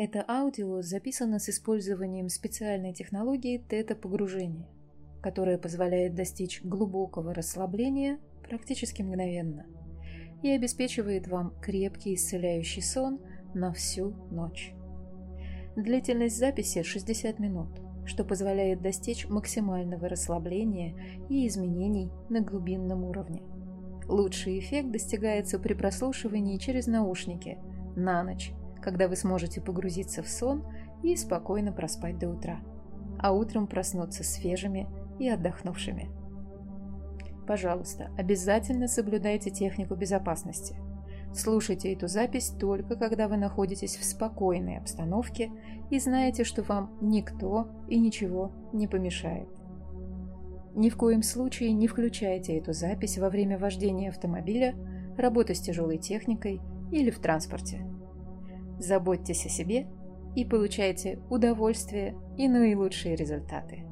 Это аудио записано с использованием специальной технологии тета-погружения, которая позволяет достичь глубокого расслабления практически мгновенно и обеспечивает вам крепкий исцеляющий сон на всю ночь. Длительность записи 60 минут, что позволяет достичь максимального расслабления и изменений на глубинном уровне. Лучший эффект достигается при прослушивании через наушники на ночь, когда вы сможете погрузиться в сон и спокойно проспать до утра, а утром проснуться свежими и отдохнувшими. Пожалуйста, обязательно соблюдайте технику безопасности. Слушайте эту запись только когда вы находитесь в спокойной обстановке и знаете, что вам никто и ничего не помешает. Ни в коем случае не включайте эту запись во время вождения автомобиля, работы с тяжелой техникой или в транспорте. Заботьтесь о себе и получайте удовольствие и наилучшие результаты.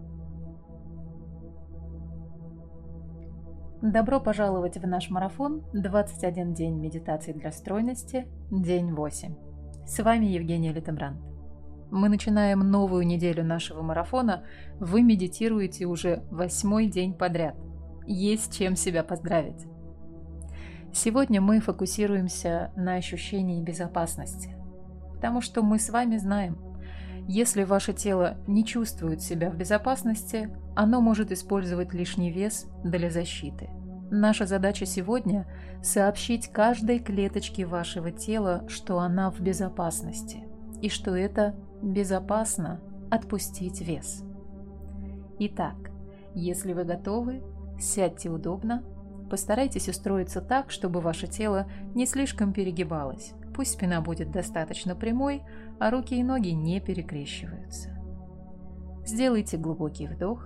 Добро пожаловать в наш марафон «21 день медитации для стройности», день 8. С вами Евгения Литембрант. Мы начинаем новую неделю нашего марафона. Вы медитируете уже 8-й день подряд. Есть чем себя поздравить. Сегодня мы фокусируемся на ощущении безопасности. Потому что мы с вами знаем, если ваше тело не чувствует себя в безопасности, оно может использовать лишний вес для защиты. Наша задача сегодня – сообщить каждой клеточке вашего тела, что она в безопасности, и что это безопасно отпустить вес. Итак, если вы готовы, сядьте удобно, постарайтесь устроиться так, чтобы ваше тело не слишком перегибалось. Пусть спина будет достаточно прямой, а руки и ноги не перекрещиваются. Сделайте глубокий вдох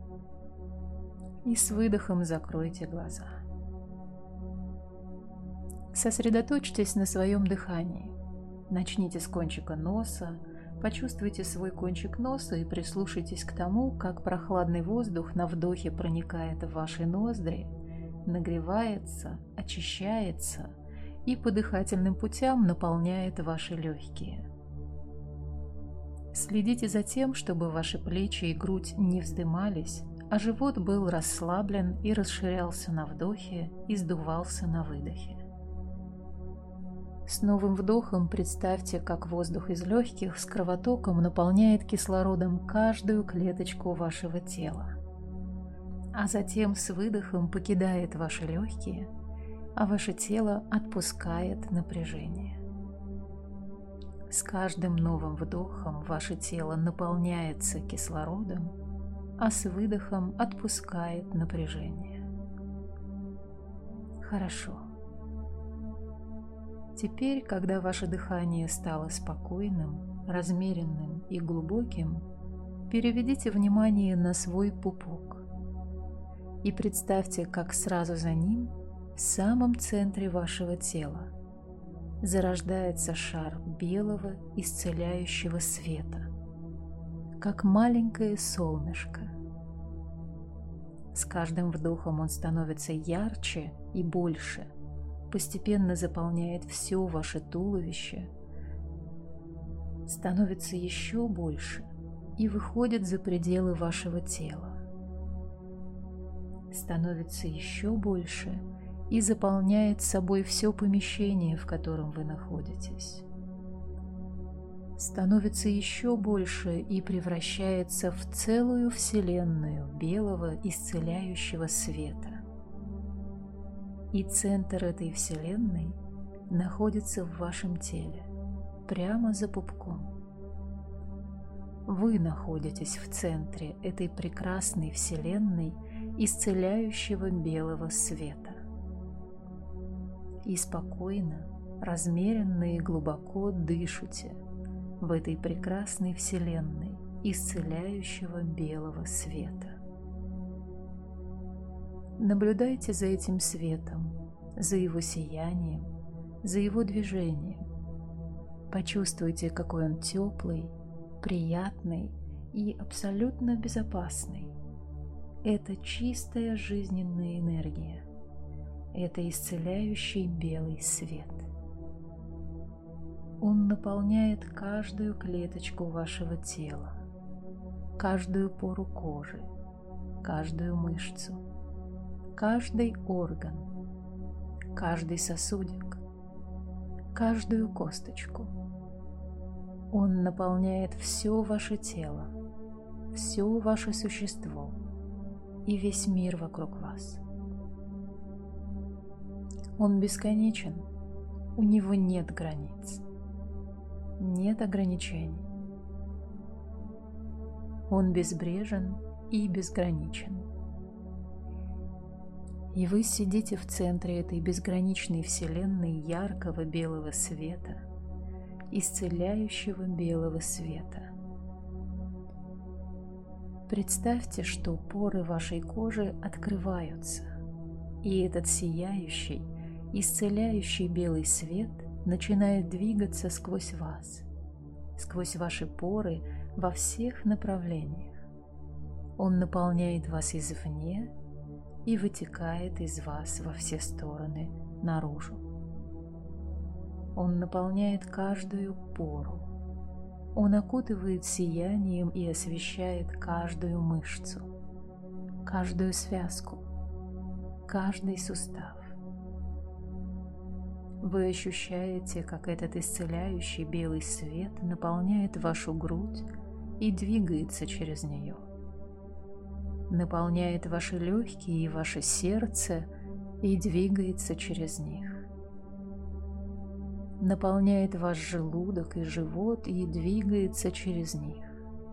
и с выдохом закройте глаза. Сосредоточьтесь на своем дыхании. Начните с кончика носа, почувствуйте свой кончик носа и прислушайтесь к тому, как прохладный воздух на вдохе проникает в ваши ноздри, нагревается, очищается и по дыхательным путям наполняет ваши легкие. Следите за тем, чтобы ваши плечи и грудь не вздымались, а живот был расслаблен и расширялся на вдохе и сдувался на выдохе. С новым вдохом представьте, как воздух из легких с кровотоком наполняет кислородом каждую клеточку вашего тела, а затем с выдохом покидает ваши легкие, а ваше тело отпускает напряжение. С каждым новым вдохом ваше тело наполняется кислородом, а с выдохом отпускает напряжение. Хорошо. Теперь, когда ваше дыхание стало спокойным, размеренным и глубоким, переведите внимание на свой пупок и представьте, как сразу за ним, в самом центре вашего тела, зарождается шар белого исцеляющего света, как маленькое солнышко. С каждым вдохом он становится ярче и больше, постепенно заполняет все ваше туловище, становится еще больше и выходит за пределы вашего тела. Становится еще больше и заполняет собой все помещение, в котором вы находитесь. Становится еще больше и превращается в целую вселенную белого исцеляющего света. И центр этой вселенной находится в вашем теле, прямо за пупком. Вы находитесь в центре этой прекрасной вселенной исцеляющего белого света. И спокойно, размеренно и глубоко дышите в этой прекрасной вселенной исцеляющего белого света. Наблюдайте за этим светом, за его сиянием, за его движением. Почувствуйте, какой он теплый, приятный и абсолютно безопасный. Это чистая жизненная энергия. Это исцеляющий белый свет. Он наполняет каждую клеточку вашего тела, каждую пору кожи, каждую мышцу, каждый орган, каждый сосудик, каждую косточку. Он наполняет все ваше тело, все ваше существо и весь мир вокруг вас. Он бесконечен, у него нет границ, нет ограничений. Он безбрежен и безграничен. И вы сидите в центре этой безграничной вселенной яркого белого света, исцеляющего белого света. Представьте, что поры вашей кожи открываются, и этот сияющий, исцеляющий белый свет начинает двигаться сквозь вас, сквозь ваши поры во всех направлениях. Он наполняет вас извне и вытекает из вас во все стороны наружу. Он наполняет каждую пору. Он окутывает сиянием и освещает каждую мышцу, каждую связку, каждый сустав. Вы ощущаете, как этот исцеляющий белый свет наполняет вашу грудь и двигается через нее. Наполняет ваши легкие и ваше сердце и двигается через них. Наполняет ваш желудок и живот и двигается через них.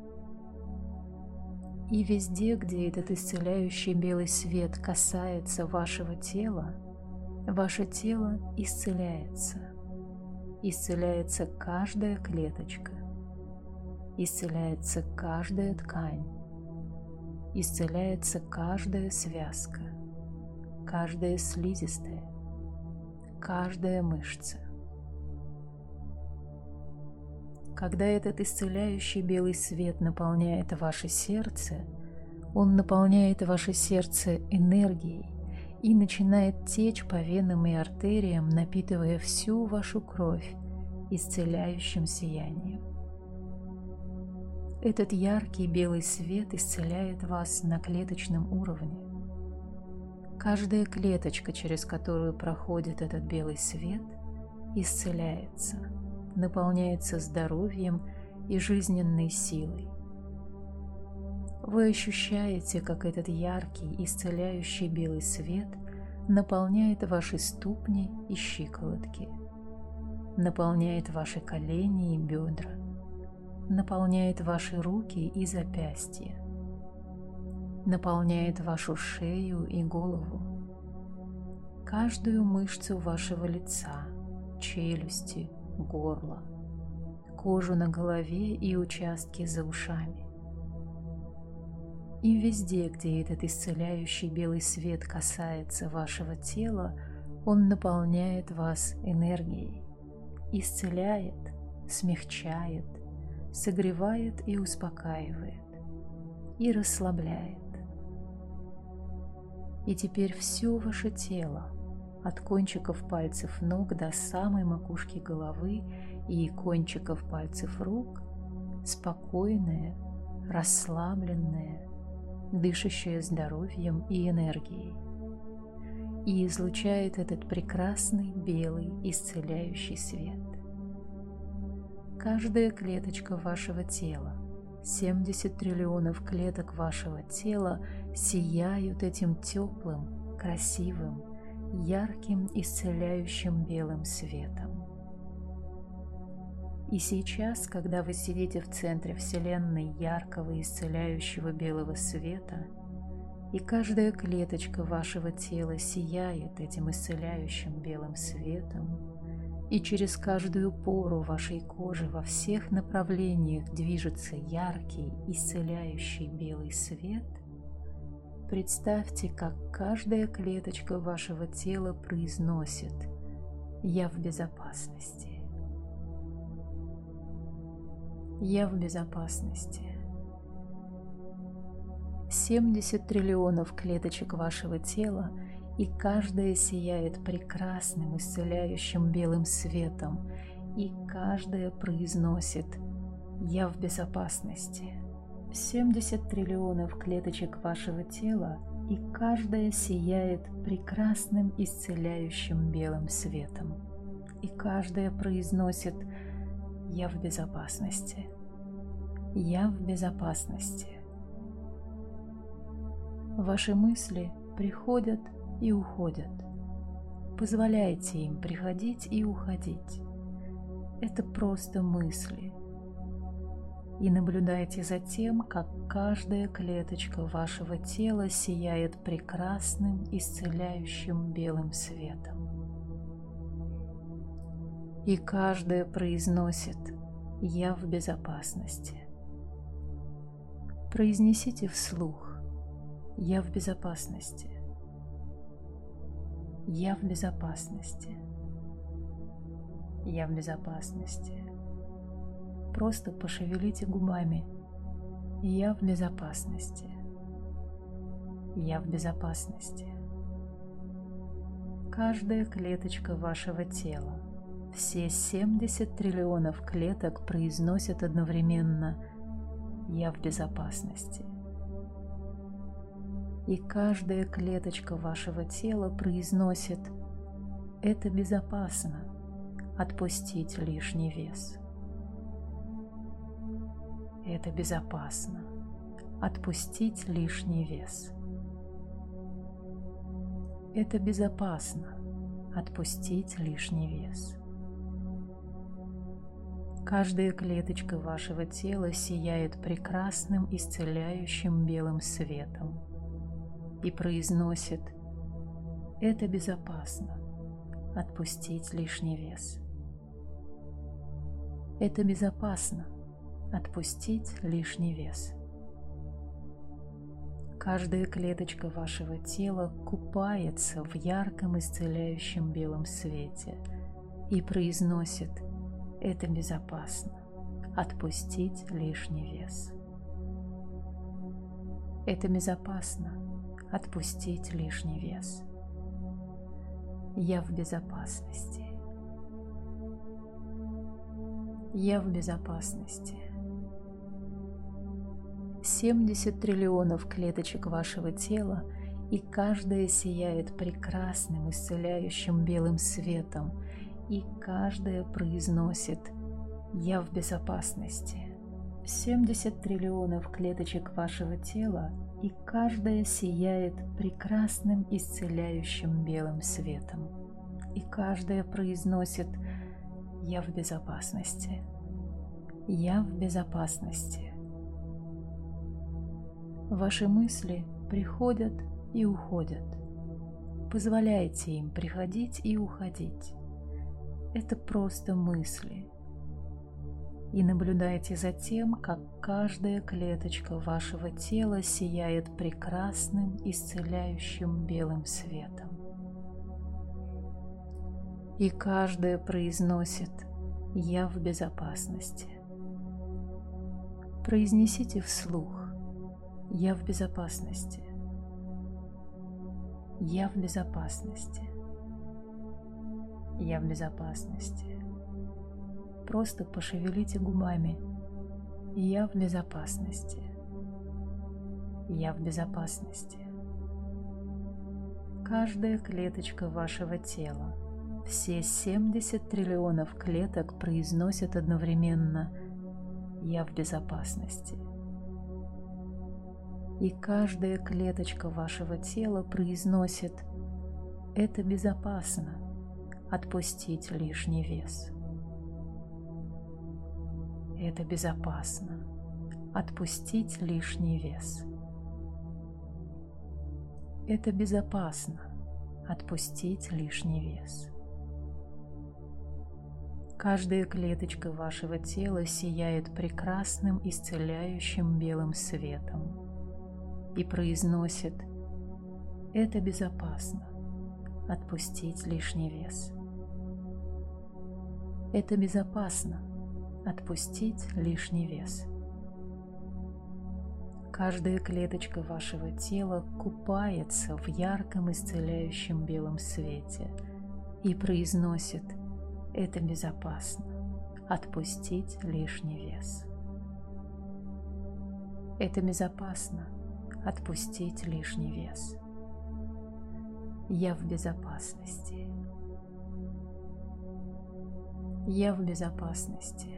И везде, где этот исцеляющий белый свет касается вашего тела, ваше тело исцеляется. Исцеляется каждая клеточка. Исцеляется каждая ткань. Исцеляется каждая связка, каждая слизистая, каждая мышца. Когда этот исцеляющий белый свет наполняет ваше сердце, он наполняет ваше сердце энергией и начинает течь по венам и артериям, напитывая всю вашу кровь исцеляющим сиянием. Этот яркий белый свет исцеляет вас на клеточном уровне. Каждая клеточка, через которую проходит этот белый свет, исцеляется, наполняется здоровьем и жизненной силой. Вы ощущаете, как этот яркий, исцеляющий белый свет наполняет ваши ступни и щиколотки, наполняет ваши колени и бедра, наполняет ваши руки и запястья, наполняет вашу шею и голову, каждую мышцу вашего лица, челюсти, горла, кожу на голове и участки за ушами. И везде, где этот исцеляющий белый свет касается вашего тела, он наполняет вас энергией, исцеляет, смягчает, согревает и успокаивает, и расслабляет. И теперь все ваше тело, от кончиков пальцев ног до самой макушки головы и кончиков пальцев рук, спокойное, расслабленное, дышащее здоровьем и энергией, и излучает этот прекрасный белый исцеляющий свет. Каждая клеточка вашего тела, 70 триллионов клеток вашего тела сияют этим теплым, красивым, ярким, исцеляющим белым светом. И сейчас, когда вы сидите в центре Вселенной яркого, исцеляющего белого света, и каждая клеточка вашего тела сияет этим исцеляющим белым светом, и через каждую пору вашей кожи во всех направлениях движется яркий, исцеляющий белый свет, представьте, как каждая клеточка вашего тела произносит: «Я в безопасности. Я в безопасности». 70 триллионов клеточек вашего тела, и каждая сияет прекрасным исцеляющим белым светом, и каждая произносит «Я в безопасности». 70 триллионов клеточек вашего тела, и каждая сияет прекрасным исцеляющим белым светом. И каждая произносит «Я в безопасности». «Я в безопасности». Ваши мысли приходят и уходят. Позволяйте им приходить и уходить. Это просто мысли. И наблюдайте за тем, как каждая клеточка вашего тела сияет прекрасным исцеляющим белым светом. И каждая произносит «Я в безопасности». Произнесите вслух «Я в безопасности». Я в безопасности. Я в безопасности. Просто пошевелите губами. Я в безопасности. Я в безопасности. Каждая клеточка вашего тела, все 70 триллионов клеток произносят одновременно «Я в безопасности». И каждая клеточка вашего тела произносит «Это безопасно, отпустить лишний вес». Это безопасно, отпустить лишний вес. Это безопасно, отпустить лишний вес. Каждая клеточка вашего тела сияет прекрасным исцеляющим белым светом и произносит «Это безопасно, отпустить лишний вес». Это безопасно, отпустить лишний вес. Каждая клеточка вашего тела купается в ярком исцеляющем белом свете и произносит «Это безопасно, отпустить лишний вес». Это безопасно, отпустить лишний вес. Я в безопасности. Я в безопасности. 70 триллионов клеточек вашего тела, и каждая сияет прекрасным исцеляющим белым светом, и каждая произносит «Я в безопасности». 70 триллионов клеточек вашего тела, и каждая сияет прекрасным исцеляющим белым светом, и каждая произносит «Я в безопасности». Я в безопасности. Ваши мысли приходят и уходят. Позволяйте им приходить и уходить. Это просто мысли. И наблюдайте за тем, как каждая клеточка вашего тела сияет прекрасным исцеляющим белым светом. И каждая произносит «Я в безопасности». Произнесите вслух «Я в безопасности». Я в безопасности. Я в безопасности. Просто пошевелите губами. Я в безопасности. Я в безопасности. Каждая клеточка вашего тела, все 70 триллионов клеток произносят одновременно «Я в безопасности». И каждая клеточка вашего тела произносит «Это безопасно, отпустить лишний вес». Это безопасно, отпустить лишний вес. Это безопасно, отпустить лишний вес. Каждая клеточка вашего тела сияет прекрасным исцеляющим белым светом и произносит «Это безопасно, отпустить лишний вес». Это безопасно, отпустить лишний вес. Каждая клеточка вашего тела купается в ярком исцеляющем белом свете и произносит «Это безопасно, отпустить лишний вес. Это безопасно отпустить лишний вес. Я в безопасности. Я в безопасности.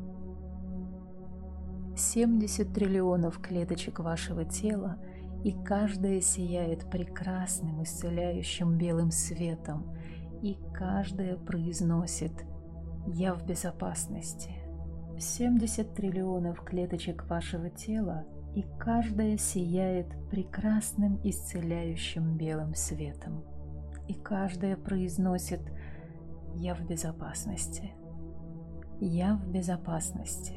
70 триллионов клеточек вашего тела, и каждая сияет прекрасным исцеляющим белым светом, и каждая произносит: «Я в безопасности». 70 триллионов клеточек вашего тела, и каждая сияет прекрасным исцеляющим белым светом, и каждая произносит: «Я в безопасности. Я в безопасности».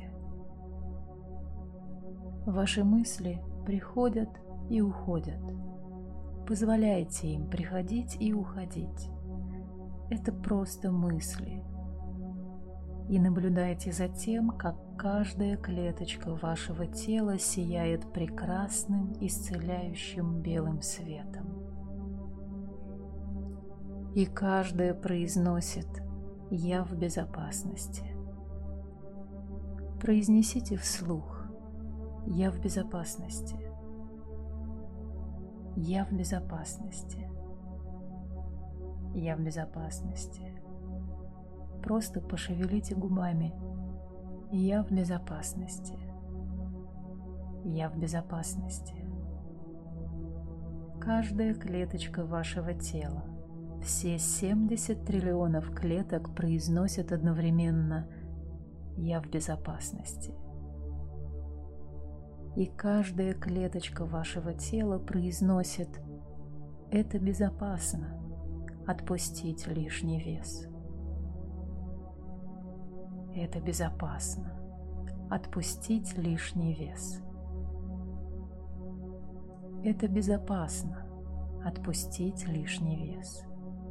Ваши мысли приходят и уходят. Позволяйте им приходить и уходить. Это просто мысли. И наблюдайте за тем, как каждая клеточка вашего тела сияет прекрасным исцеляющим белым светом. И каждая произносит: «Я в безопасности». Произнесите вслух: «Я в безопасности. Я в безопасности. Я в безопасности». Просто пошевелите губами. Я в безопасности. Я в безопасности. Каждая клеточка вашего тела, все 70 триллионов клеток произносят одновременно: «Я в безопасности». И каждая клеточка вашего тела произносит: «Это безопасно отпустить лишний вес». Это безопасно отпустить лишний вес. Это безопасно отпустить лишний вес.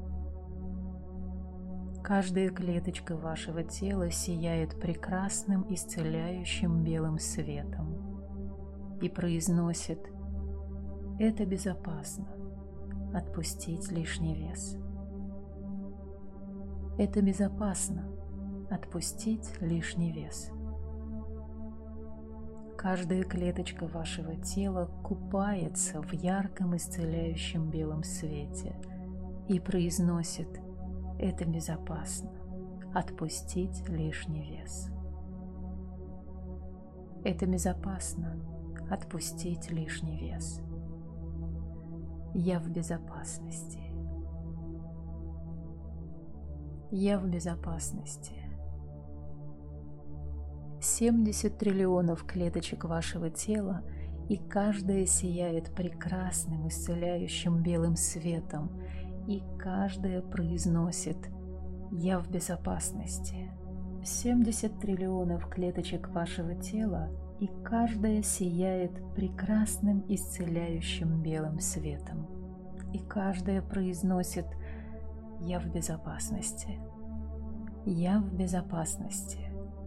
Каждая клеточка вашего тела сияет прекрасным исцеляющим белым светом и произносит: «Это безопасно отпустить лишний вес». Это безопасно отпустить лишний вес. Каждая клеточка вашего тела купается в ярком исцеляющем белом свете и произносит: «Это безопасно отпустить лишний вес». Это безопасно отпустить лишний вес. Я в безопасности. Я в безопасности. 70 триллионов клеточек вашего тела, и каждая сияет прекрасным исцеляющим белым светом, и каждая произносит: «Я в безопасности». 70 триллионов клеточек вашего тела, и каждая сияет прекрасным исцеляющим белым светом, и каждая произносит: «Я в безопасности. Я в безопасности».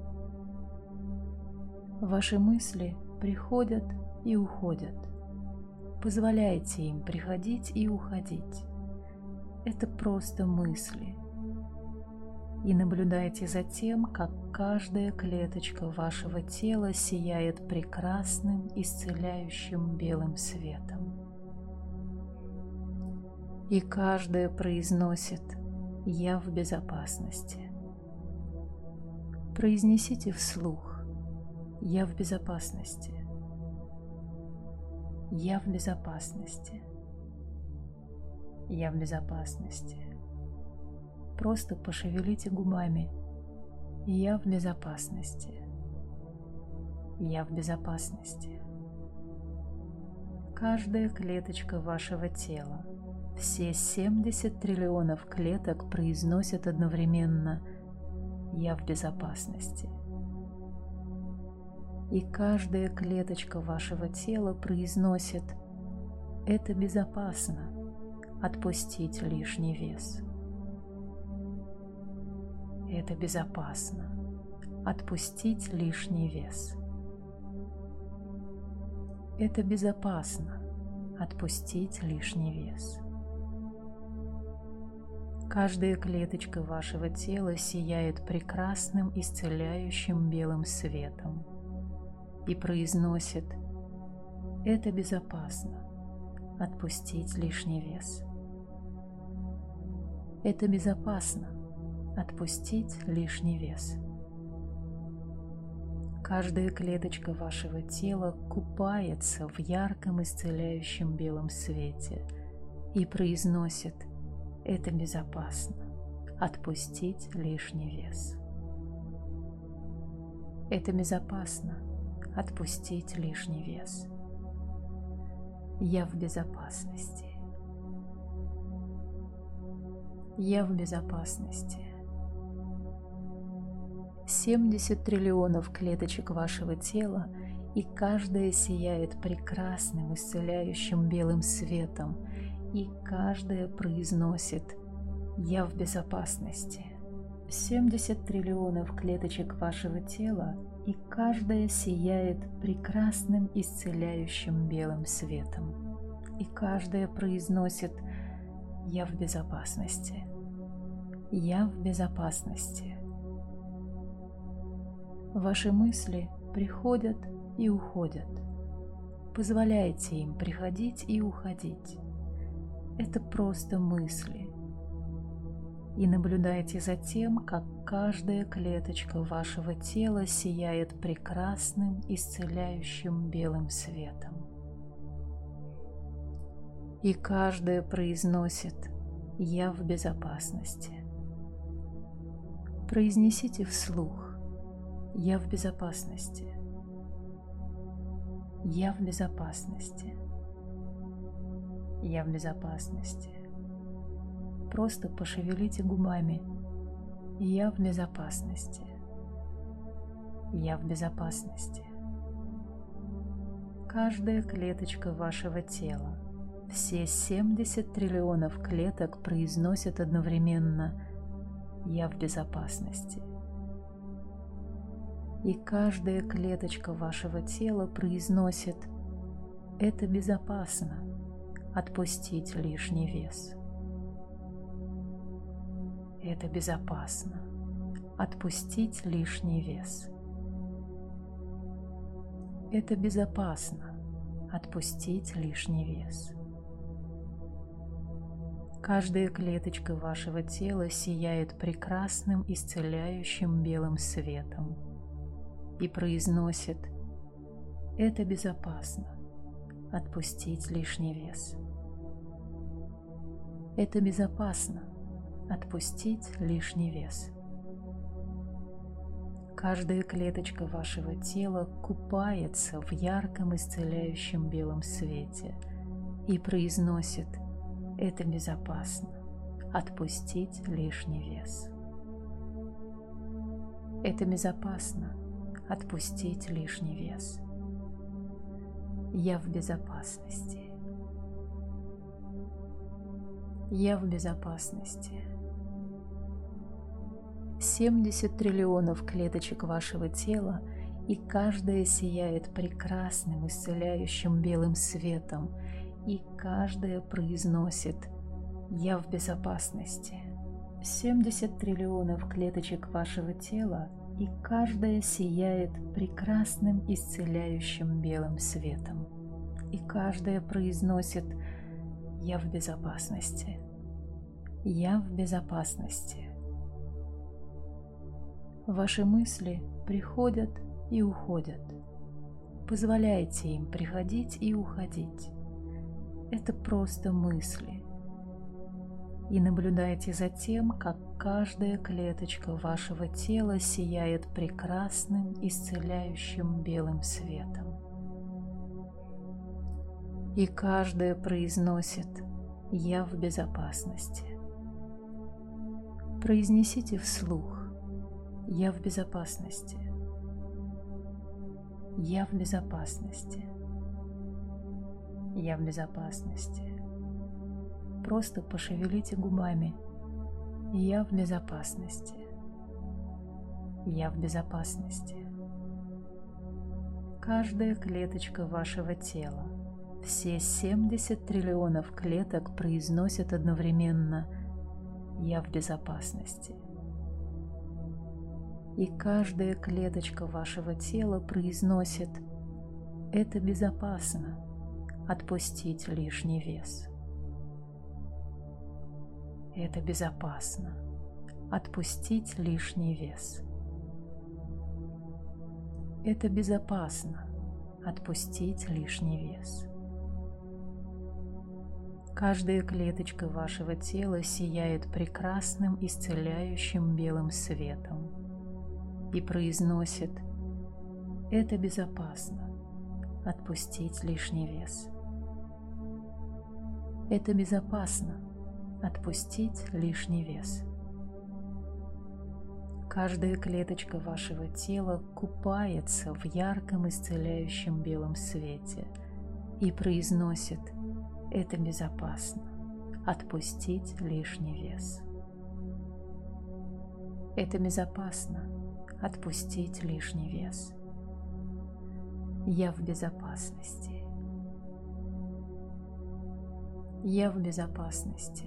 Ваши мысли приходят и уходят. Позволяйте им приходить и уходить. Это просто мысли. И наблюдайте за тем, как каждая клеточка вашего тела сияет прекрасным исцеляющим белым светом. И каждая произносит: «Я в безопасности». Произнесите вслух: «Я в безопасности. Я в безопасности. Я в безопасности». Просто пошевелите губами. Я в безопасности. Я в безопасности. Каждая клеточка вашего тела, все 70 триллионов клеток произносят одновременно: «Я в безопасности». И каждая клеточка вашего тела произносит: «Это безопасно отпустить лишний вес». Это безопасно отпустить лишний вес. Это безопасно отпустить лишний вес. Каждая клеточка вашего тела сияет прекрасным исцеляющим белым светом и произносит: «Это безопасно. Отпустить лишний вес. Это безопасно. Отпустить лишний вес». Каждая клеточка вашего тела купается в ярком исцеляющем белом свете и произносит: «Это безопасно. Отпустить лишний вес». Это безопасно. Отпустить лишний вес. Я в безопасности. Я в безопасности. 70 триллионов клеточек вашего тела, и каждая сияет прекрасным исцеляющим белым светом, и каждая произносит: «Я в безопасности». 70 триллионов клеточек вашего тела, и каждая сияет прекрасным исцеляющим белым светом, и каждая произносит: «Я в безопасности. Я в безопасности». Ваши мысли приходят и уходят. Позволяйте им приходить и уходить. Это просто мысли. И наблюдайте за тем, как каждая клеточка вашего тела сияет прекрасным исцеляющим белым светом. И каждая произносит: «Я в безопасности». Произнесите вслух: «Я в безопасности. Я в безопасности. Я в безопасности». Просто пошевелите губами: «Я в безопасности. Я в безопасности». Каждая клеточка вашего тела, все 70 триллионов клеток произносят одновременно: «Я в безопасности». И каждая клеточка вашего тела произносит: «Это безопасно. Отпустить лишний вес». Это безопасно. Отпустить лишний вес. Это безопасно. Отпустить лишний вес. Каждая клеточка вашего тела сияет прекрасным исцеляющим белым светом и произносит: «Это безопасно. Отпустить лишний вес». Это безопасно. Отпустить лишний вес. Каждая клеточка вашего тела купается в ярком исцеляющем белом свете и произносит: «Это безопасно. Отпустить лишний вес». Это безопасно. Отпустить лишний вес. Я в безопасности. Я в безопасности. 70 триллионов клеточек вашего тела, и каждая сияет прекрасным исцеляющим белым светом, и каждая произносит: «Я в безопасности». 70 триллионов клеточек вашего тела, и каждая сияет прекрасным исцеляющим белым светом, и каждая произносит: «Я в безопасности. Я в безопасности». Ваши мысли приходят и уходят. Позволяйте им приходить и уходить. Это просто мысли. И наблюдайте за тем, как каждая клеточка вашего тела сияет прекрасным исцеляющим белым светом. И каждая произносит: «Я в безопасности». Произнесите вслух: «Я в безопасности. Я в безопасности. Я в безопасности». Просто пошевелите губами: «Я в безопасности. Я в безопасности». Каждая клеточка вашего тела, все 70 триллионов клеток произносят одновременно: Я в безопасности. И каждая клеточка вашего тела произносит: это безопасно отпустить лишний вес. Это безопасно отпустить лишний вес. Это безопасно отпустить лишний вес. Каждая клеточка вашего тела сияет прекрасным исцеляющим белым светом и произносит: это безопасно отпустить лишний вес. Это безопасно отпустить лишний вес. Каждая клеточка вашего тела купается в ярком исцеляющем белом свете и произносит: это безопасно отпустить лишний вес. Это безопасно отпустить лишний вес. Я в безопасности. Я в безопасности.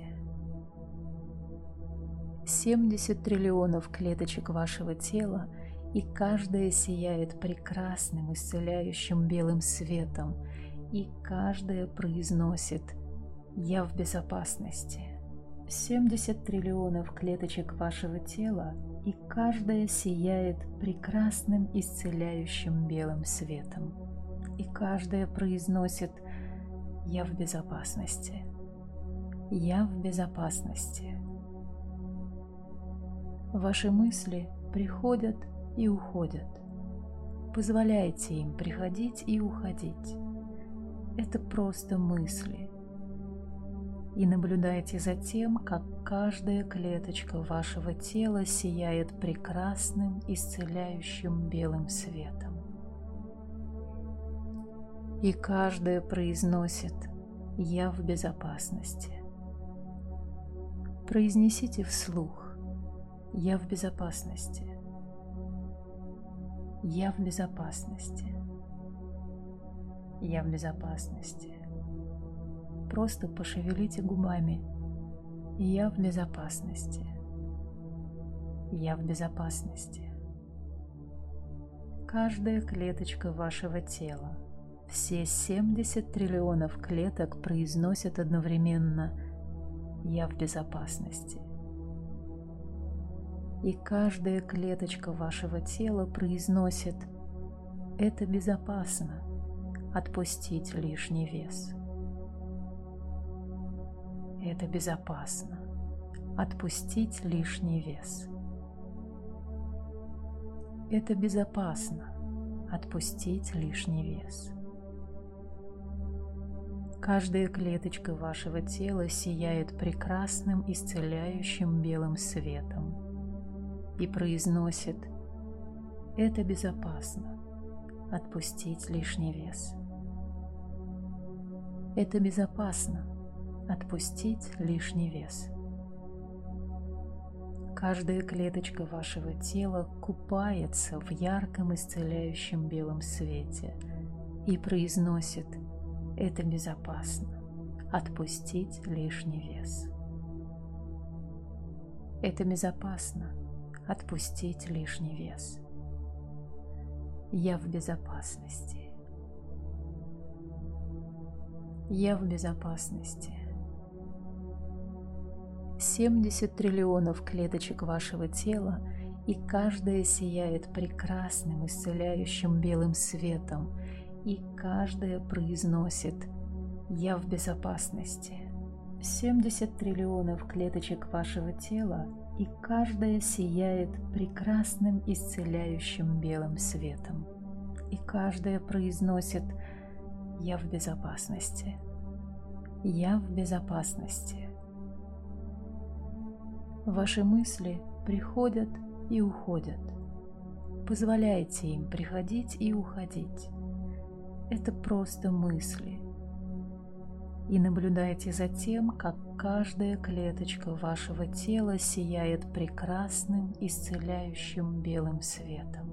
70 триллионов клеточек вашего тела, и каждая сияет прекрасным исцеляющим белым светом, и каждая произносит: я в безопасности. 70 триллионов клеточек вашего тела, и каждая сияет прекрасным исцеляющим белым светом, и каждая произносит: я в безопасности. Я в безопасности. Ваши мысли приходят и уходят. Позволяйте им приходить и уходить. Это просто мысли. И наблюдайте за тем, как каждая клеточка вашего тела сияет прекрасным исцеляющим белым светом. И каждая произносит: я в безопасности. Произнесите вслух: я в безопасности. Я в безопасности. Я в безопасности. Просто пошевелите губами. Я в безопасности. Я в безопасности. Каждая клеточка вашего тела, все 70 триллионов клеток произносят одновременно: я в безопасности. И каждая клеточка вашего тела произносит: это безопасно отпустить лишний вес. Это безопасно отпустить лишний вес. Это безопасно отпустить лишний вес. Каждая клеточка вашего тела сияет прекрасным исцеляющим белым светом и произносит: это безопасно отпустить лишний вес. Это безопасно отпустить лишний вес. Каждая клеточка вашего тела купается в ярком исцеляющем белом свете и произносит: это безопасно отпустить лишний вес. Это безопасно отпустить лишний вес. Я в безопасности. Я в безопасности. 70 триллионов клеточек вашего тела, и каждая сияет прекрасным исцеляющим белым светом, и каждая произносит: я в безопасности. 70 триллионов клеточек вашего тела, и каждая сияет прекрасным исцеляющим белым светом, и каждая произносит: я в безопасности. Я в безопасности. Ваши мысли приходят и уходят. Позволяйте им приходить и уходить. Это просто мысли. И наблюдайте за тем, как каждая клеточка вашего тела сияет прекрасным исцеляющим белым светом.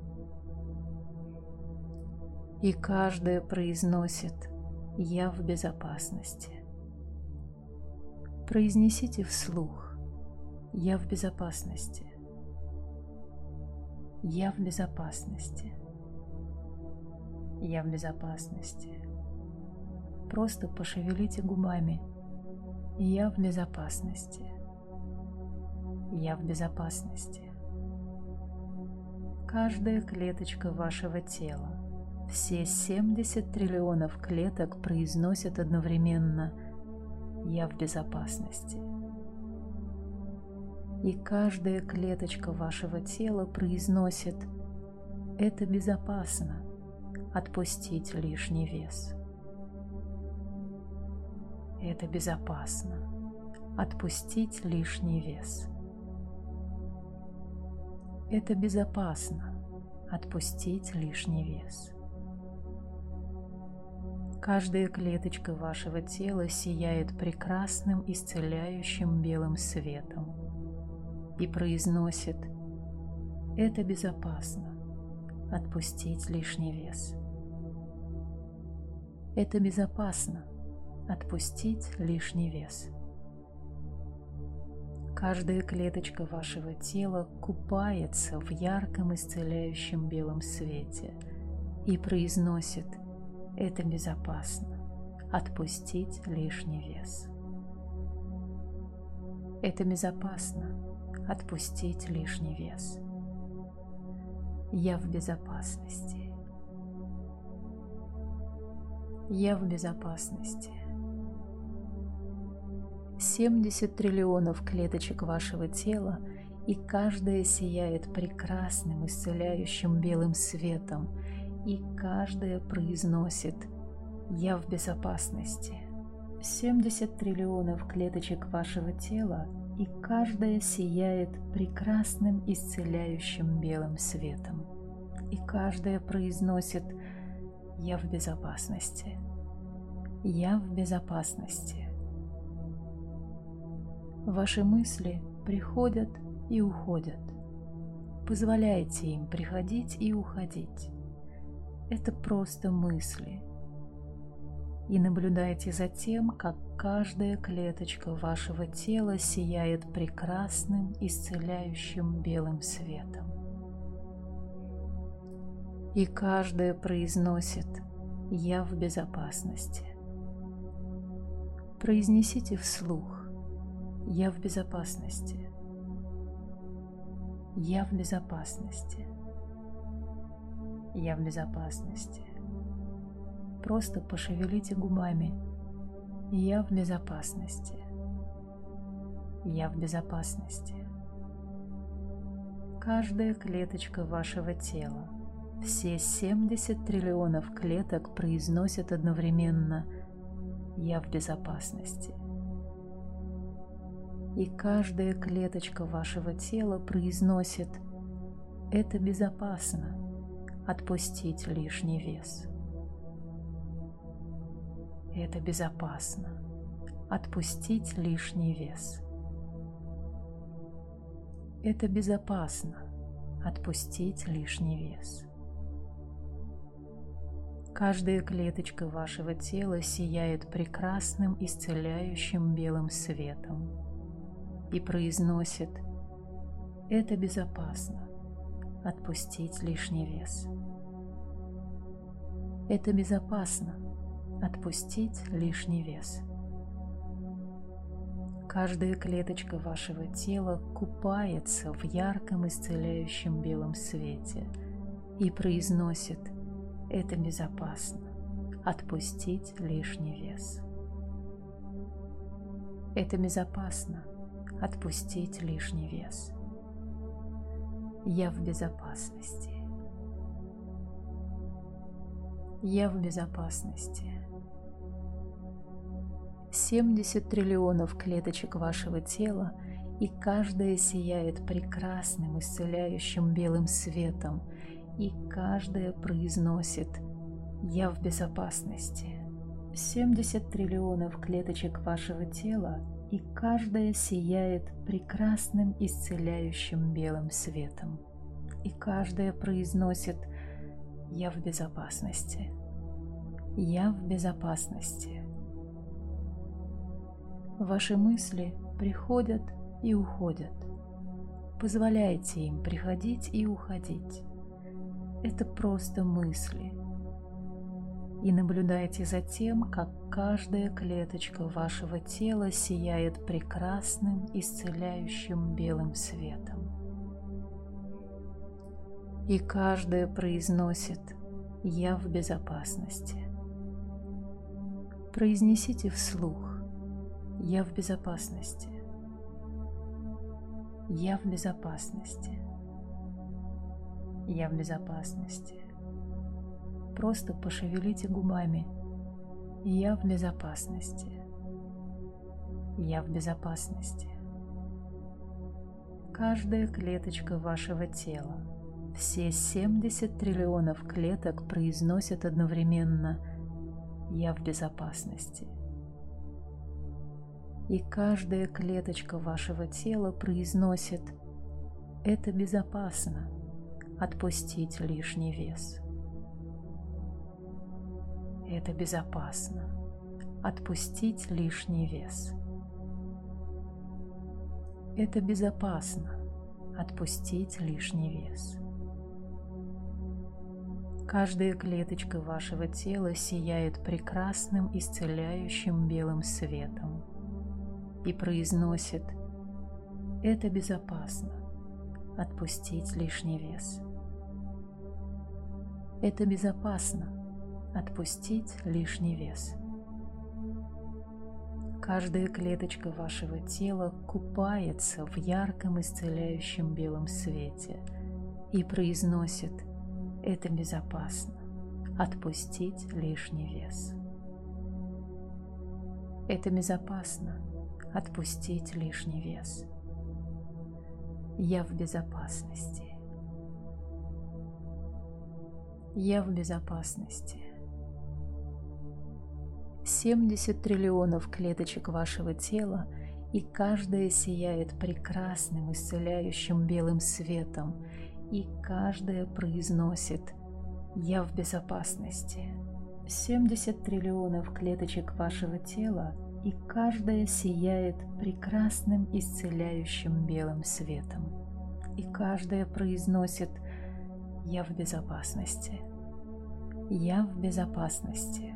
И каждая произносит: я в безопасности. Произнесите вслух: Я в безопасности. Я в безопасности. Я в безопасности. Просто пошевелите губами. Я в безопасности. Я в безопасности. Каждая клеточка вашего тела, все 70 триллионов клеток произносят одновременно «Я в безопасности». И каждая клеточка вашего тела произносит «Это безопасно, отпустить лишний вес». Это безопасно, отпустить лишний вес. Это безопасно, отпустить лишний вес. Каждая клеточка вашего тела сияет прекрасным исцеляющим белым светом и произносит «Это безопасно, отпустить лишний вес». Это безопасно, отпустить лишний вес. Каждая клеточка вашего тела купается в ярком исцеляющем белом свете и произносит «Это безопасно, отпустить лишний вес». Это безопасно, отпустить лишний вес. Я в безопасности. Я в безопасности. 70 триллионов клеточек вашего тела, и каждая сияет прекрасным исцеляющим белым светом, и каждая произносит «Я в безопасности». 70 триллионов клеточек вашего тела, и каждая сияет прекрасным исцеляющим белым светом, и каждая произносит «Я в безопасности». Я в безопасности. Ваши мысли приходят и уходят. Позволяйте им приходить и уходить. Это просто мысли. И наблюдайте за тем, как каждая клеточка вашего тела сияет прекрасным исцеляющим белым светом. И каждая произносит «Я в безопасности». Произнесите вслух «Я в безопасности». Я в безопасности. Я в безопасности. Просто пошевелите губами. Я в безопасности. Я в безопасности. Каждая клеточка вашего тела, все 70 триллионов клеток произносят одновременно «Я в безопасности». И каждая клеточка вашего тела произносит «Это безопасно, отпустить лишний вес». Это безопасно, отпустить лишний вес. Это безопасно, отпустить лишний вес. Каждая клеточка вашего тела сияет прекрасным исцеляющим белым светом и произносит «Это безопасно, отпустить лишний вес». Это безопасно, отпустить лишний вес. Каждая клеточка вашего тела купается в ярком исцеляющем белом свете и произносит «Это безопасно, отпустить лишний вес». Это безопасно, отпустить лишний вес. Я в безопасности. Я в безопасности. 70 триллионов клеточек вашего тела, и каждая сияет прекрасным исцеляющим белым светом, и каждая произносит «Я в безопасности». 70 триллионов клеточек вашего тела, и каждая сияет прекрасным исцеляющим белым светом, и каждая произносит «Я в безопасности». Я в безопасности. Ваши мысли приходят и уходят. Позволяйте им приходить и уходить. Это просто мысли. И наблюдайте за тем, как каждая клеточка вашего тела сияет прекрасным, исцеляющим белым светом. И каждая произносит: «Я в безопасности». Произнесите вслух: «Я в безопасности. Я в безопасности. Я в безопасности». Просто пошевелите губами: «Я в безопасности. Я в безопасности». Каждая клеточка вашего тела, все 70 триллионов клеток произносят одновременно: «Я в безопасности». И каждая клеточка вашего тела произносит: «Это безопасно. Отпустить лишний вес». Это безопасно. Отпустить лишний вес. Это безопасно. Отпустить лишний вес. Каждая клеточка вашего тела сияет прекрасным, исцеляющим белым светом и произносит: «Это безопасно. Отпустить лишний вес». Это безопасно. Отпустить лишний вес. Каждая клеточка вашего тела купается в ярком исцеляющем белом свете и произносит: «Это безопасно. Отпустить лишний вес». Это безопасно. Отпустить лишний вес. Я в безопасности. Я в безопасности. 70 триллионов клеточек вашего тела, и каждая сияет прекрасным, исцеляющим белым светом, и каждая произносит: «Я в безопасности». 70 триллионов клеточек вашего тела, и каждая сияет прекрасным, исцеляющим белым светом, и каждая произносит: «Я в безопасности. Я в безопасности».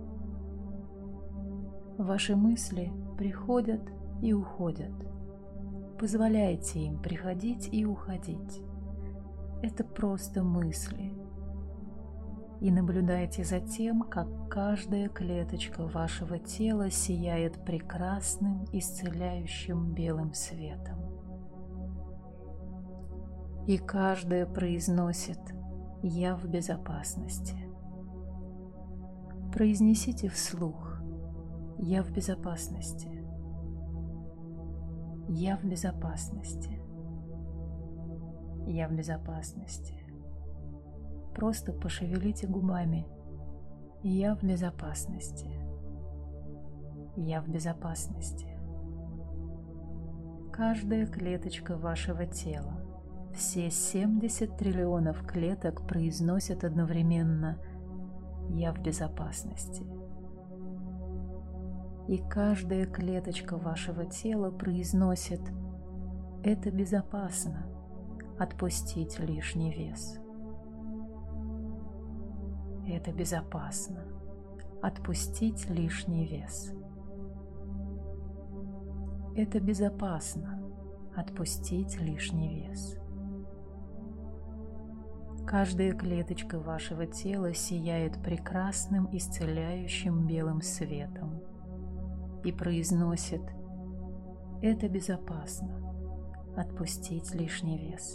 Ваши мысли приходят и уходят. Позволяйте им приходить и уходить. Это просто мысли. И наблюдайте за тем, как каждая клеточка вашего тела сияет прекрасным, исцеляющим белым светом. И каждая произносит: «Я в безопасности». Произнесите вслух: «Я в безопасности. Я в безопасности. Я в безопасности». Просто пошевелите губами: «Я в безопасности. Я в безопасности». Каждая клеточка вашего тела, все 70 триллионов клеток произносят одновременно: «Я в безопасности». И каждая клеточка вашего тела произносит: «Это безопасно. Отпустить лишний вес». Это безопасно. Отпустить лишний вес. Это безопасно. Отпустить лишний вес. Каждая клеточка вашего тела сияет прекрасным, исцеляющим белым светом и произносит: «Это безопасно. Отпустить лишний вес».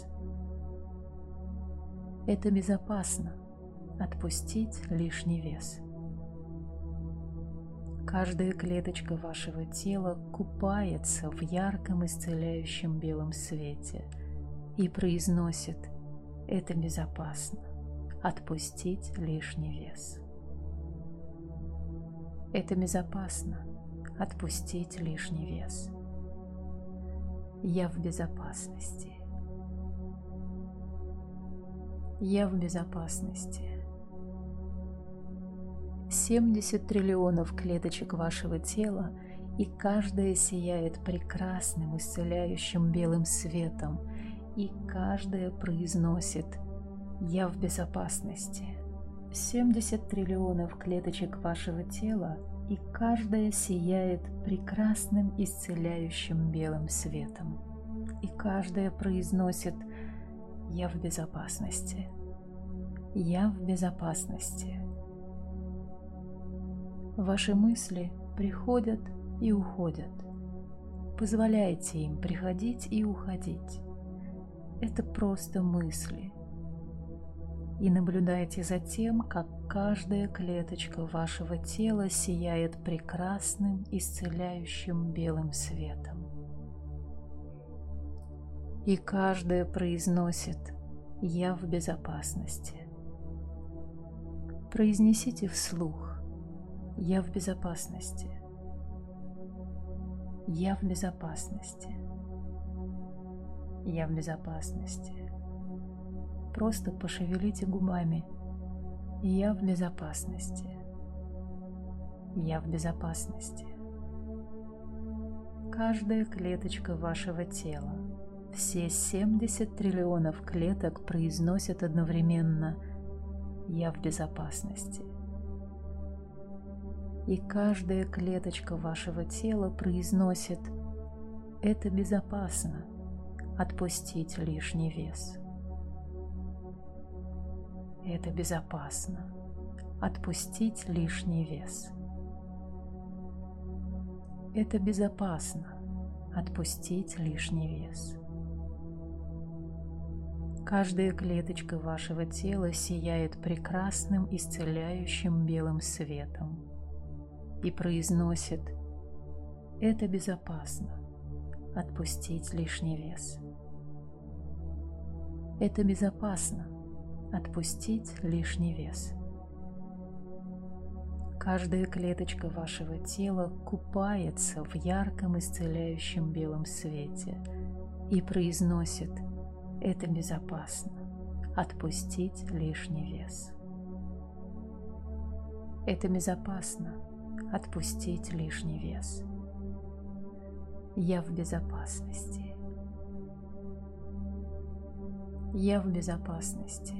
Это безопасно. Отпустить лишний вес. Каждая клеточка вашего тела купается в ярком исцеляющем белом свете и произносит: «Это безопасно. Отпустить лишний вес». Это безопасно. Отпустить лишний вес. Я в безопасности. Я в безопасности. 70 триллионов клеточек вашего тела, и каждая сияет прекрасным исцеляющим белым светом, и каждая произносит: «Я в безопасности». 70 триллионов клеточек вашего тела, и каждая сияет прекрасным исцеляющим белым светом, и каждая произносит: «Я в безопасности. Я в безопасности». Ваши мысли приходят и уходят. Позволяйте им приходить и уходить. Это просто мысли. И наблюдайте за тем, как каждая клеточка вашего тела сияет прекрасным исцеляющим белым светом. И каждая произносит: «Я в безопасности». Произнесите вслух: «Я в безопасности. Я в безопасности. Я в безопасности». Просто пошевелите губами: «Я в безопасности. Я в безопасности». Каждая клеточка вашего тела, все 70 триллионов клеток произносят одновременно: «Я в безопасности». И каждая клеточка вашего тела произносит: «Это безопасно отпустить лишний вес». Это безопасно отпустить лишний вес. Это безопасно отпустить лишний вес. Каждая клеточка вашего тела сияет прекрасным исцеляющим белым светом и произносит: «Это безопасно отпустить лишний вес». Это безопасно отпустить лишний вес. Каждая клеточка вашего тела купается в ярком исцеляющем белом свете и произносит: «Это безопасно отпустить лишний вес». Это безопасно отпустить лишний вес. Я в безопасности. Я в безопасности.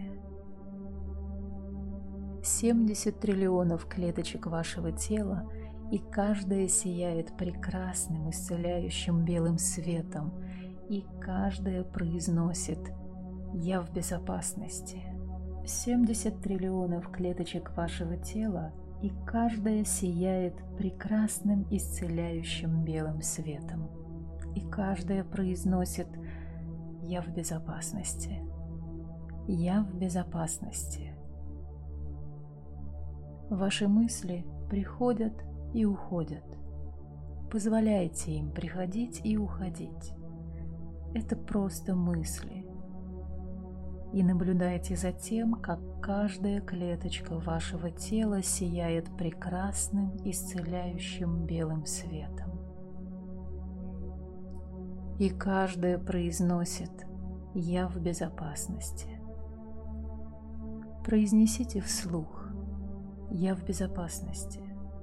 70 триллионов клеточек вашего тела, и каждая сияет прекрасным исцеляющим белым светом, и каждая произносит: «Я в безопасности». 70 триллионов клеточек вашего тела, и каждая сияет прекрасным исцеляющим белым светом, и каждая произносит: «Я в безопасности. Я в безопасности». Ваши мысли приходят и уходят. Позволяйте им приходить и уходить. Это просто мысли. И наблюдайте за тем, как каждая клеточка вашего тела сияет прекрасным исцеляющим белым светом. И каждая произносит: «Я в безопасности». Произнесите вслух: «Я в безопасности.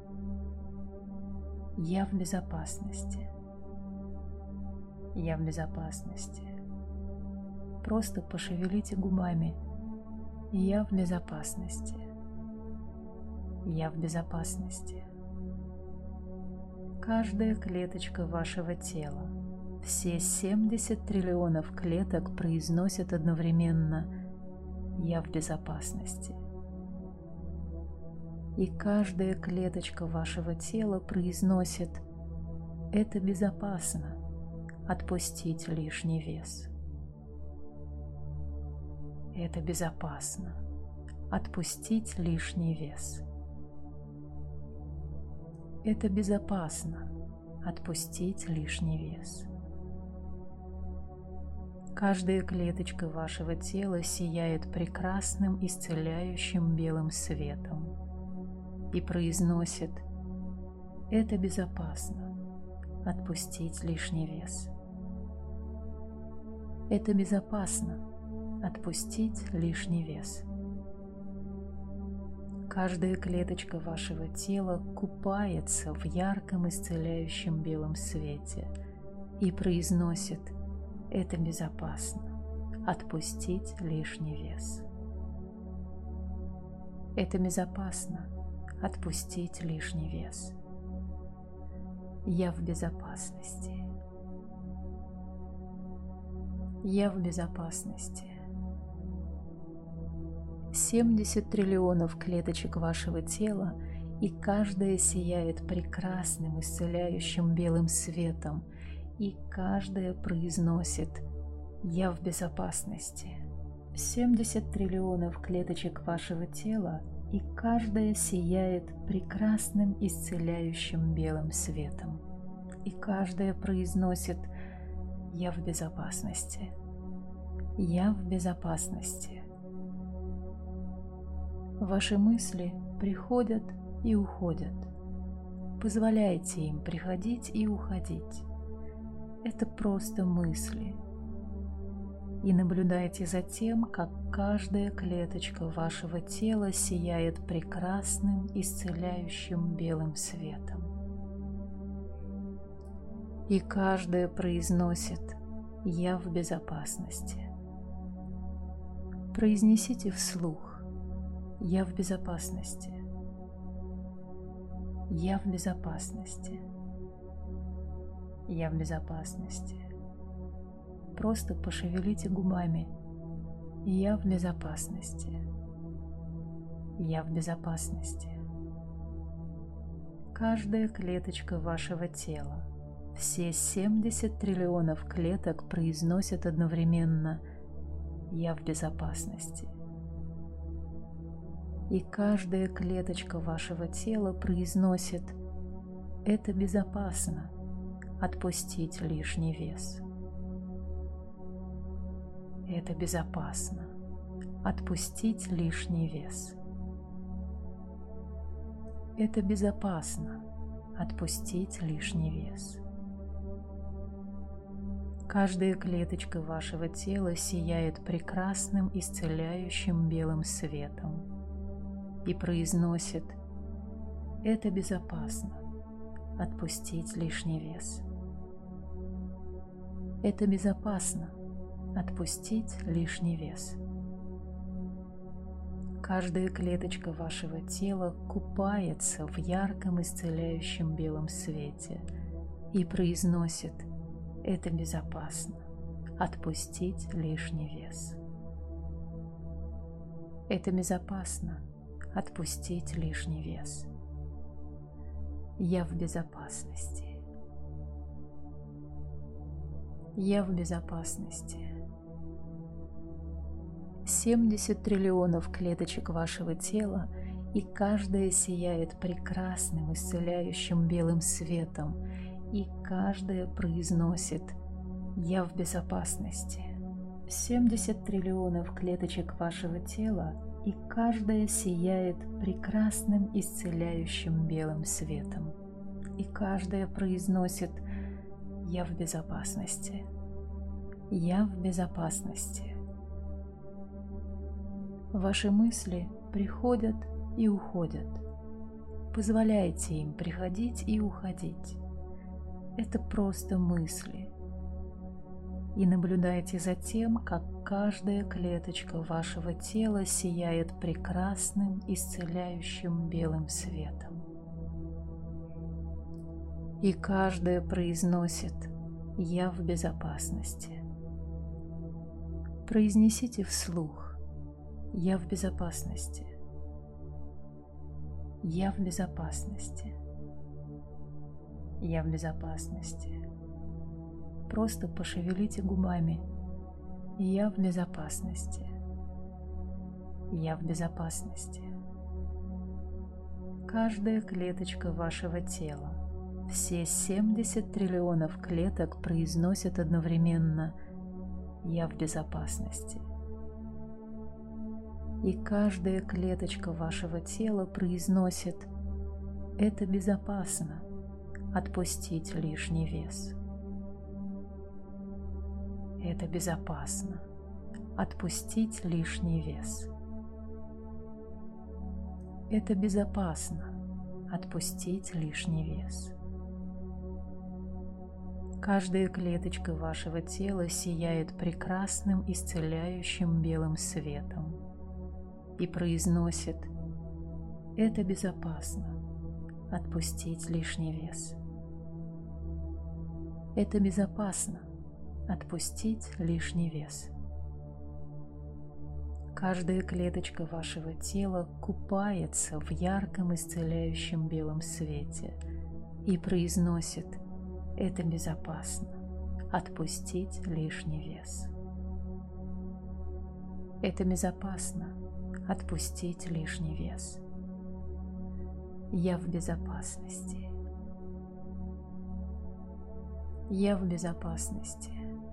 Я в безопасности. Я в безопасности». Просто пошевелите губами: «Я в безопасности. Я в безопасности». Каждая клеточка вашего тела, все 70 триллионов клеток произносят одновременно: «Я в безопасности». И каждая клеточка вашего тела произносит: «Это безопасно отпустить лишний вес». Это безопасно отпустить лишний вес. Это безопасно отпустить лишний вес. Каждая клеточка вашего тела сияет прекрасным исцеляющим белым светом и произносит: «Это безопасно отпустить лишний вес». Это безопасно отпустить лишний вес. Каждая клеточка вашего тела купается в ярком исцеляющем белом свете и произносит: «Это безопасно. Отпустить лишний вес». Это безопасно. Отпустить лишний вес. Я в безопасности. Я в безопасности. 70 триллионов клеточек вашего тела, и каждая сияет прекрасным исцеляющим белым светом, и каждая произносит: «Я в безопасности». 70 триллионов клеточек вашего тела, и каждая сияет прекрасным исцеляющим белым светом, и каждая произносит: «Я в безопасности. Я в безопасности». Ваши мысли приходят и уходят. Позволяйте им приходить и уходить. Это просто мысли. И наблюдайте за тем, как каждая клеточка вашего тела сияет прекрасным исцеляющим белым светом. И каждая произносит: «Я в безопасности». Произнесите вслух: «Я в безопасности. Я в безопасности. Я в безопасности». Просто пошевелите губами: «Я в безопасности. Я в безопасности». Каждая клеточка вашего тела, все 70 триллионов клеток произносят одновременно: «Я в безопасности». И каждая клеточка вашего тела произносит: «Это безопасно. Отпустить лишний вес». Это безопасно. Отпустить лишний вес. Это безопасно. Отпустить лишний вес. Каждая клеточка вашего тела сияет прекрасным исцеляющим белым светом и произносит: «Это безопасно. Отпустить лишний вес». Это безопасно. Отпустить лишний вес. Каждая клеточка вашего тела купается в ярком исцеляющем белом свете и произносит: «Это безопасно. Отпустить лишний вес». Это безопасно. Отпустить лишний вес. Я в безопасности. Я в безопасности. 70 триллионов клеточек вашего тела, и каждая сияет прекрасным исцеляющим белым светом, и каждая произносит: «Я в безопасности». 70 триллионов клеточек вашего тела, и каждая сияет прекрасным исцеляющим белым светом, и каждая произносит: «Я в безопасности. Я в безопасности». Ваши мысли приходят и уходят. Позволяйте им приходить и уходить. Это просто мысли. И наблюдайте за тем, как каждая клеточка вашего тела сияет прекрасным исцеляющим белым светом. И каждая произносит: «Я в безопасности». Произнесите вслух: «Я в безопасности. Я в безопасности. Я в безопасности». Просто пошевелите губами: «Я в безопасности. Я в безопасности». Каждая клеточка вашего тела, все 70 триллионов клеток произносят одновременно: «Я в безопасности». И каждая клеточка вашего тела произносит: «Это безопасно. Отпустить лишний вес». Это безопасно. Отпустить лишний вес. Это безопасно отпустить лишний вес. Каждая клеточка вашего тела сияет прекрасным исцеляющим белым светом и произносит: это безопасно отпустить лишний вес. Это безопасно отпустить лишний вес. Каждая клеточка вашего тела купается в ярком исцеляющем белом свете и произносит: это безопасно отпустить лишний вес. Это безопасно отпустить лишний вес. Я в безопасности. Я в безопасности.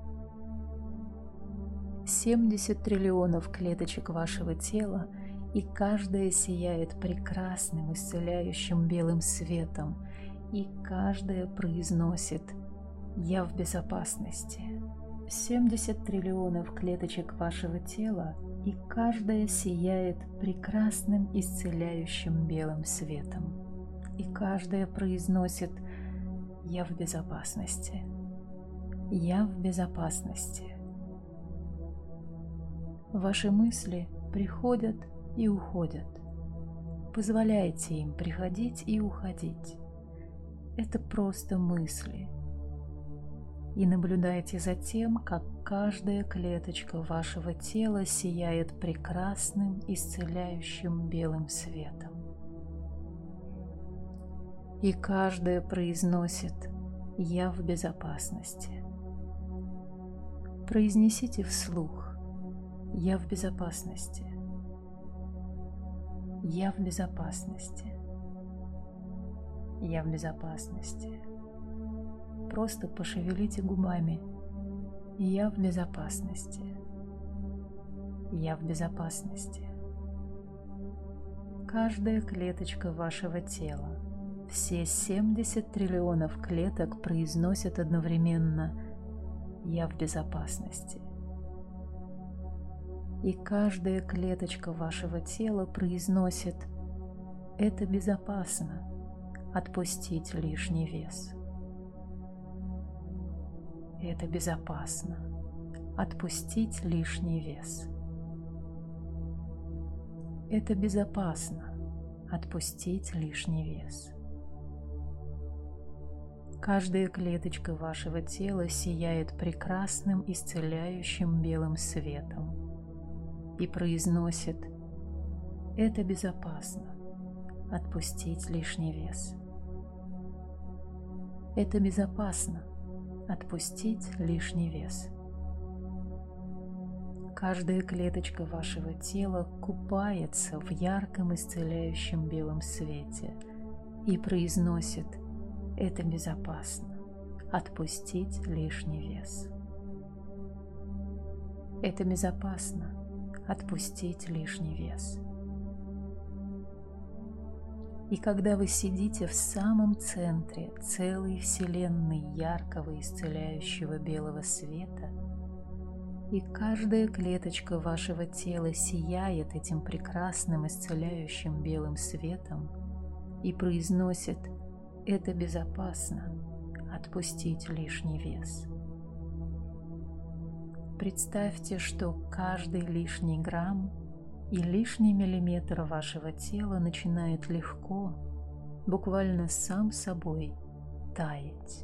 70 триллионов клеточек вашего тела, и каждая сияет прекрасным исцеляющим белым светом, и каждая произносит: я в безопасности. 70 триллионов клеточек вашего тела, и каждая сияет прекрасным исцеляющим белым светом, и каждая произносит: я в безопасности. Я в безопасности. Ваши мысли приходят и уходят. Позволяйте им приходить и уходить. Это просто мысли. И наблюдайте за тем, как каждая клеточка вашего тела сияет прекрасным исцеляющим белым светом. И каждая произносит: я в безопасности. Произнесите вслух: я в безопасности. Я в безопасности. Я в безопасности. Просто пошевелите губами. Я в безопасности. Я в безопасности. Каждая клеточка вашего тела, все 70 триллионов клеток произносят одновременно: я в безопасности. И каждая клеточка вашего тела произносит: это безопасно отпустить лишний вес. Это безопасно отпустить лишний вес. Это безопасно отпустить лишний вес. Каждая клеточка вашего тела сияет прекрасным исцеляющим белым светом и произносит: это безопасно отпустить лишний вес. Это безопасно отпустить лишний вес. Каждая клеточка вашего тела купается в ярком исцеляющем белом свете и произносит: это безопасно отпустить лишний вес. Это безопасно отпустить лишний вес. И когда вы сидите в самом центре целой вселенной яркого исцеляющего белого света, и каждая клеточка вашего тела сияет этим прекрасным исцеляющим белым светом и произносит: это безопасно отпустить лишний вес. Представьте, что каждый лишний грамм и лишний миллиметр вашего тела начинает легко, буквально сам собой, таять.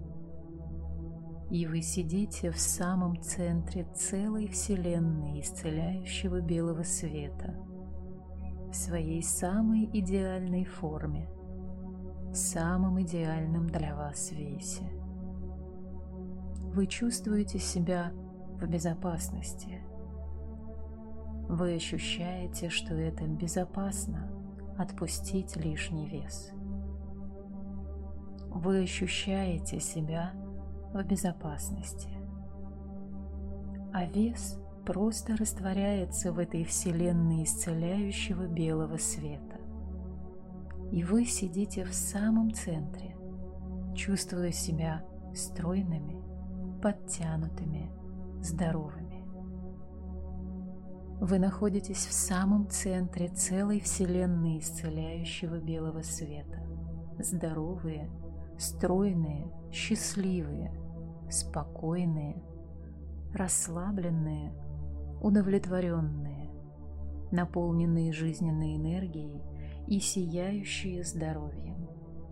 И вы сидите в самом центре целой вселенной исцеляющего белого света, в своей самой идеальной форме, самом идеальном для вас весе. Вы чувствуете себя в безопасности. Вы ощущаете, что это безопасно отпустить лишний вес. Вы ощущаете себя в безопасности. А вес просто растворяется в этой вселенной исцеляющего белого света. И вы сидите в самом центре, чувствуя себя стройными, подтянутыми, здоровыми. Вы находитесь в самом центре целой вселенной исцеляющего белого света. Здоровые, стройные, счастливые, спокойные, расслабленные, удовлетворенные, наполненные жизненной энергией и сияющие здоровьем.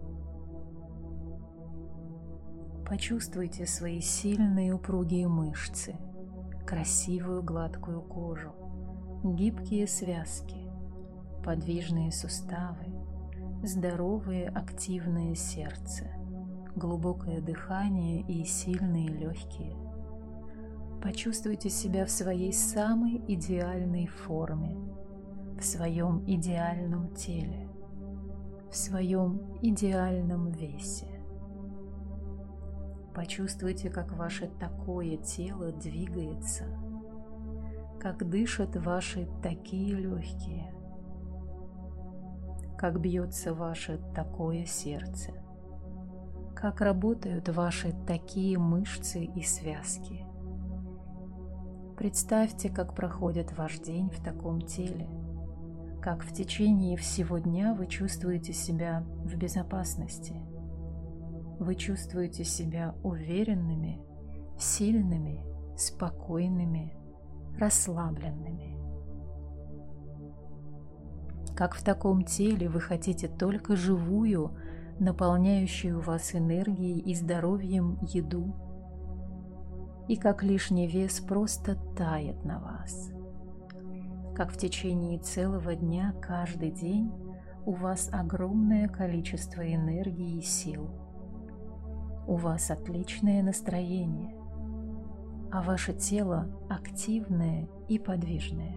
Почувствуйте свои сильные упругие мышцы, красивую гладкую кожу, гибкие связки, подвижные суставы, здоровое активное сердце, глубокое дыхание и сильные легкие. Почувствуйте себя в своей самой идеальной форме, в своем идеальном теле, в своем идеальном весе. Почувствуйте, как ваше такое тело двигается, как дышат ваши такие легкие, как бьется ваше такое сердце, как работают ваши такие мышцы и связки. Представьте, как проходит ваш день в таком теле, как в течение всего дня вы чувствуете себя в безопасности. Вы чувствуете себя уверенными, сильными, спокойными, расслабленными. Как в таком теле вы хотите только живую, наполняющую вас энергией и здоровьем еду, и как лишний вес просто тает на вас. Как в течение целого дня каждый день у вас огромное количество энергии и сил. У вас отличное настроение, а ваше тело активное и подвижное.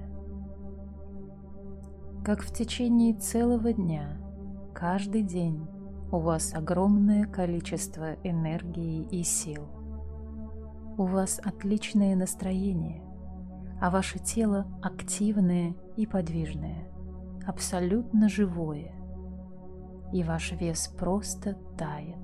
Как в течение целого дня, каждый день у вас огромное количество энергии и сил. У вас отличное настроение, а ваше тело активное и подвижное, абсолютно живое, и ваш вес просто тает.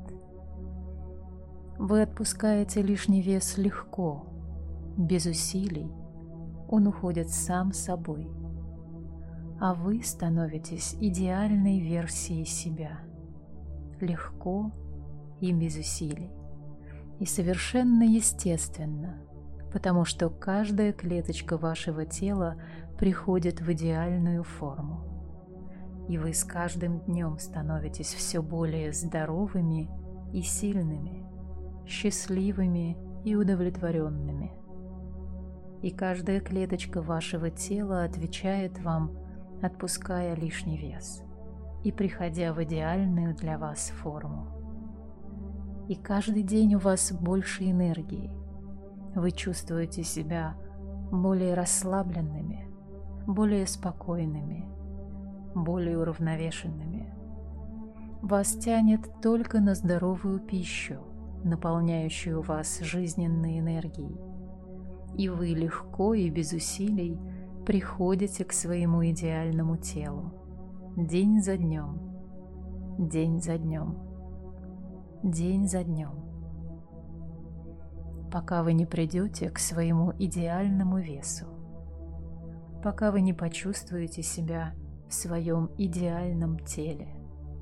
Вы отпускаете лишний вес легко, без усилий, он уходит сам собой, а вы становитесь идеальной версией себя, легко и без усилий, и совершенно естественно, потому что каждая клеточка вашего тела приходит в идеальную форму, и вы с каждым днем становитесь все более здоровыми и сильными, счастливыми и удовлетворенными. И каждая клеточка вашего тела отвечает вам, отпуская лишний вес и приходя в идеальную для вас форму. И каждый день у вас больше энергии. Вы чувствуете себя более расслабленными, более спокойными, более уравновешенными. Вас тянет только на здоровую пищу, наполняющую вас жизненной энергией, и вы легко и без усилий приходите к своему идеальному телу день за днем, день за днем, день за днем, пока вы не придете к своему идеальному весу, пока вы не почувствуете себя в своем идеальном теле.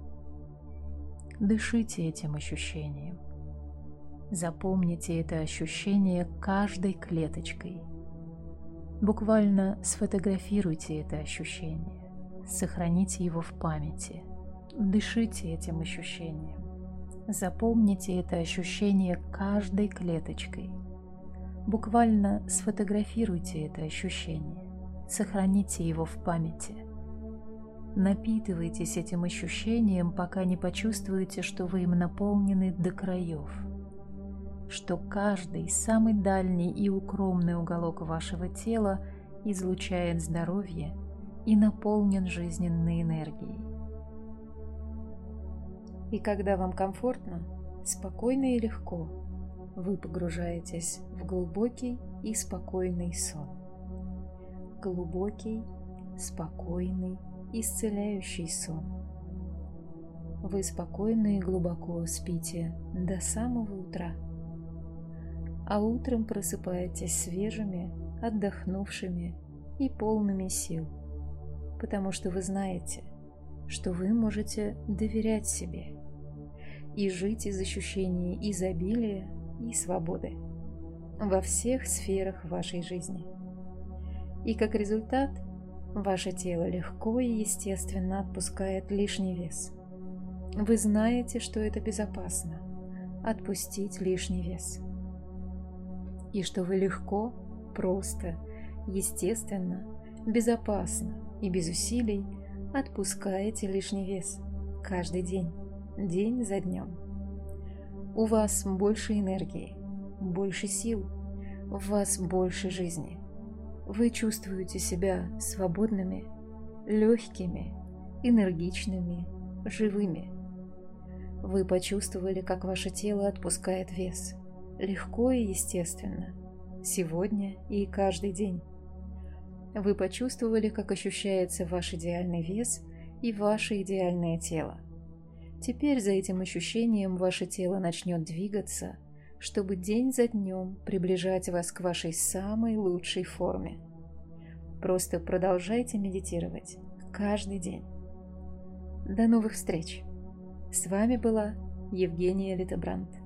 Дышите этим ощущением. Запомните это ощущение каждой клеточкой. Буквально сфотографируйте это ощущение, сохраните его в памяти. Дышите этим ощущением. Запомните это ощущение каждой клеточкой. Буквально сфотографируйте это ощущение, сохраните его в памяти. Напитывайтесь этим ощущением, пока не почувствуете, что вы им наполнены до краев, что каждый самый дальний и укромный уголок вашего тела излучает здоровье и наполнен жизненной энергией. И когда вам комфортно, спокойно и легко, вы погружаетесь в глубокий и спокойный сон. Глубокий, спокойный, исцеляющий сон. Вы спокойно и глубоко спите до самого утра, а утром просыпаетесь свежими, отдохнувшими и полными сил, потому что вы знаете, что вы можете доверять себе и жить из ощущения изобилия и свободы во всех сферах вашей жизни. И как результат, ваше тело легко и естественно отпускает лишний вес. Вы знаете, что это безопасно – отпустить лишний вес. И что вы легко, просто, естественно, безопасно и без усилий отпускаете лишний вес каждый день, день за днем. У вас больше энергии, больше сил, в вас больше жизни. Вы чувствуете себя свободными, легкими, энергичными, живыми. Вы почувствовали, как ваше тело отпускает вес, легко и естественно, сегодня и каждый день. Вы почувствовали, как ощущается ваш идеальный вес и ваше идеальное тело. Теперь за этим ощущением ваше тело начнет двигаться, чтобы день за днем приближать вас к вашей самой лучшей форме. Просто продолжайте медитировать каждый день. До новых встреч! С вами была Евгения Литебранд.